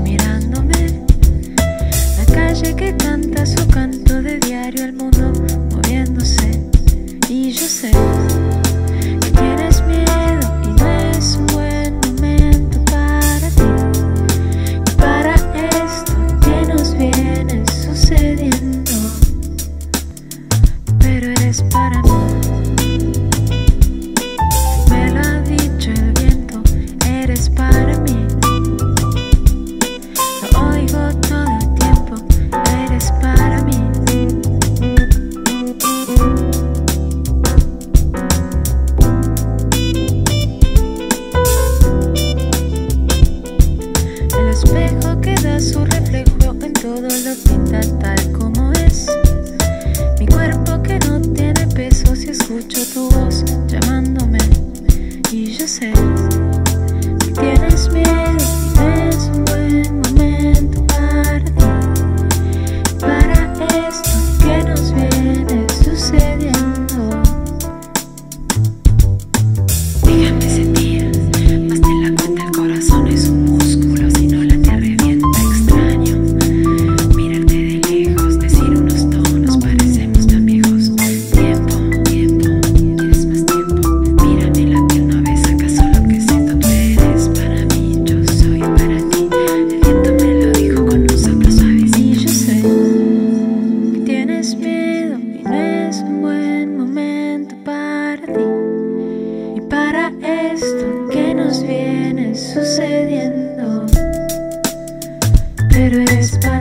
mirándome. La calle que canta su canto de diario, el mundo moviéndose. Y yo sé que tienes miedo y no es un buen momento para ti y para esto que nos viene sucediendo. Pero eres para mí. Me lo ha dicho el viento, eres para mí. Lo oigo todo el tiempo, eres para mí. El espejo que da su reflejo en todo lo pinta tal como es. Mi cuerpo que no tiene peso si escucho tu voz llamándome. Y yo sé que tienes miedo y no es un buen momento para ti, para esto que nos viene sucediendo. Déjame sentir, más de la cuenta el corazón es un músculo, si no la te revienta extraño. Mirarte de lejos, decir unos tonos, parecemos tan viejos. Tiempo, ¿quieres más tiempo? Mírame la piel, no ves acaso lo que siento. Tú eres para mí, yo soy para ti. El viento me lo dijo con un soplo suave. Y yo sé que tienes miedo y no es un buen momento para ti y para esto que nos viene sucediendo. Pero eres para